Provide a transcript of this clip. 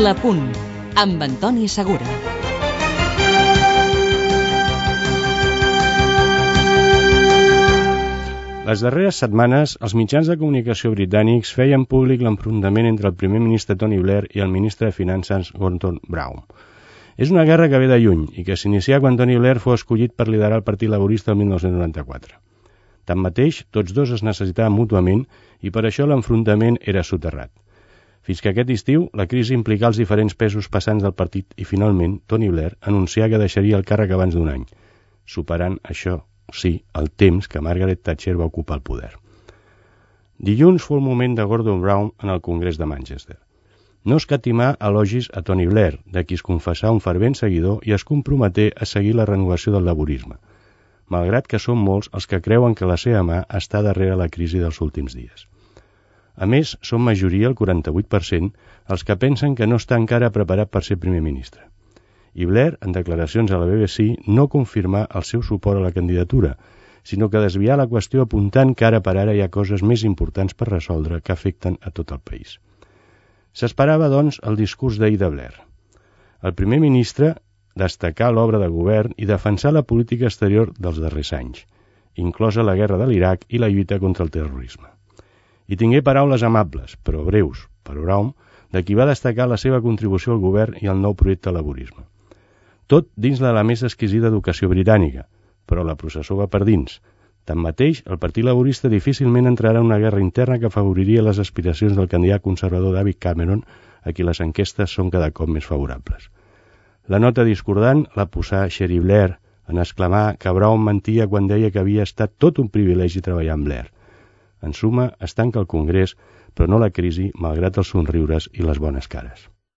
La Punt, amb Antoni Segura. Les darreres setmanes, els mitjans de comunicació britànics feien públic l'enfrontament entre el primer ministre Tony Blair i el ministre de Finances Gordon Brown. És una guerra que ve de lluny i que s'inicià quan Tony Blair fou escollit per liderar el Partit Laborista el 1994. Tanmateix, tots dos es necessitaven mútuament i per això l'enfrontament era soterrat. Fins que aquest estiu, la crisi implicà els diferents pesos passants del partit i, finalment, Tony Blair anuncià que deixaria el càrrec abans d'un any, superant això, sí, el temps que Margaret Thatcher va ocupar el poder. Dilluns fou el moment de Gordon Brown en el Congrés de Manchester. No escatimà elogis a Tony Blair, de qui es confessà un fervent seguidor i es comprometé a seguir la renovació del laborisme, malgrat que són molts els que creuen que la seva mà està darrere la crisi dels últims dies. A més, són majoria, el 48%, els que pensen que no està encara preparat per ser primer ministre. I Blair, en declaracions a la BBC, no confirmà el seu suport a la candidatura, sinó que desvià la qüestió apuntant que ara per ara hi ha coses més importants per resoldre que afecten a tot el país. S'esperava, doncs, el discurs d'ahir de Blair. El primer ministre destacà l'obra de govern i defensar la política exterior dels darrers anys, inclosa la guerra de l'Iraq i la lluita contra el terrorisme. I tingué paraules amables, però breus, per Brown, de qui va destacar la seva contribució al govern i al nou projecte laborisme. Tot dins de la més exquisida educació britànica, però la processó va per dins. Tanmateix, el Partit Laborista difícilment entrarà en una guerra interna que afavoriria les aspiracions del candidat conservador David Cameron, a qui les enquestes són cada cop més favorables. La nota discordant la posà Cherie Blair en exclamar que Brown mentia quan deia que havia estat tot un privilegi treballar amb Blair. En suma, es tanca el Congrés, però no la crisi, malgrat els somriures i les bones cares.